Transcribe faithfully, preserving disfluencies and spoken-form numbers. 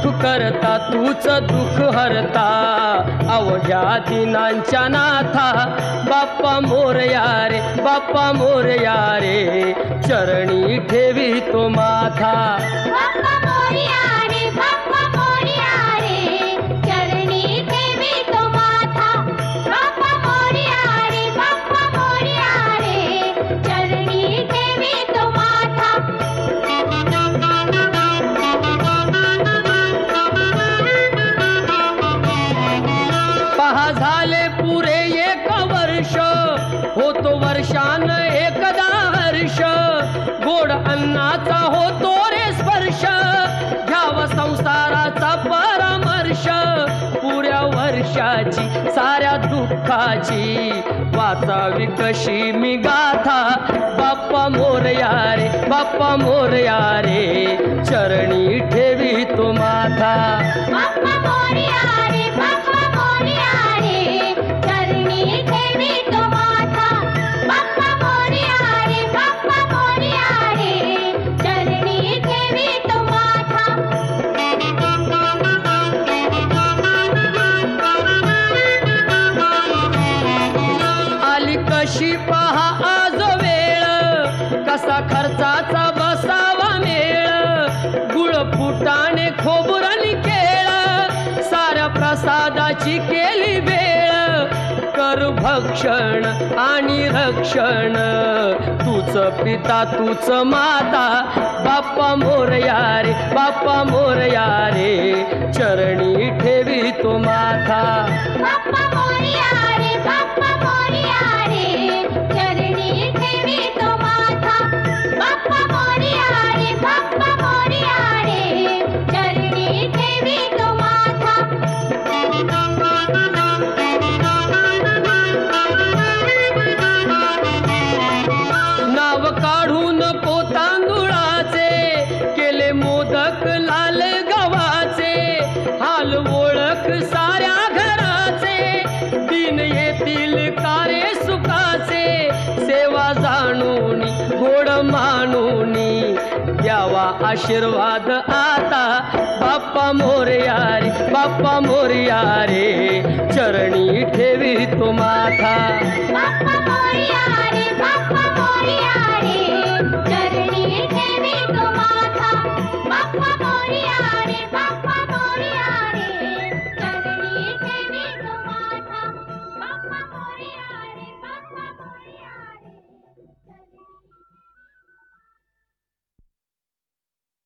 सुख करता तूच दुःख हरता अवघ्या दिनांच्या नाथा बाप्पा मोरया रे बाप्पा मोरया रे चरणी ठेवी तो माथा बाप्पा मोरया रे बाप्पा मोरया रे चरणी ठेवी तो माथा बाप्पा मोरया रे बाप्पा मोरया रे चरणी ठेवी तो माथा पहा झाले पुरे एक वर्ष होतो वर्षान एकदा हर्ष गोड अन्नाचा होतो रे स्पर्श घ्यावा संसाराचा परामर्श पुऱ्या वर्षाची साऱ्या दुःखाची वाचावी कशी मी गाथा बाप्पा मोरया रे बाप्पा मोरया रे चरणी ठेवी तो माथा बाप्पा मोरया रे बाप्पा मोरया रे चरणी ठेवी तो माथा बाप्पा मोरया रे बाप्पा मोरया रे चरणी ठेवी तो माथा आली कशी पहा आज वेळ कसा खर्चाचा बसावा मेळ गुळ फुटाणे खोबरणी केळ साऱ्या प्रसादाची केली वेळ कर भक्षण आणि रक्षण तूच पिता तूच माता बाप्पा मोरया रे बाप्पा मोरया रे चरणी ठेवी तो माथा बाप्पा मोरया रे बाप्पा मोरया रे चरणी ठेवी तो माथा बाप्पा मोरया रे बाप्पा मोरया रे चरणी ठेवी तो माथा नाव काढून पोतांदुळाचे केले मोदक लाल गव्हाचे हाल ओळख साऱ्या घराचे दिन येतील कारे सुखाचे सेवा जाणून गोड मानून द्यावा आशीर्वाद आता बाप्पा मोरया रे बाप्पा मोरया रे चरणी ठेवी तो माथा बाप्पा मोरया रे बाप्पा मोरया रे चरणी ठेवी तो माथा बाप्पा मोरया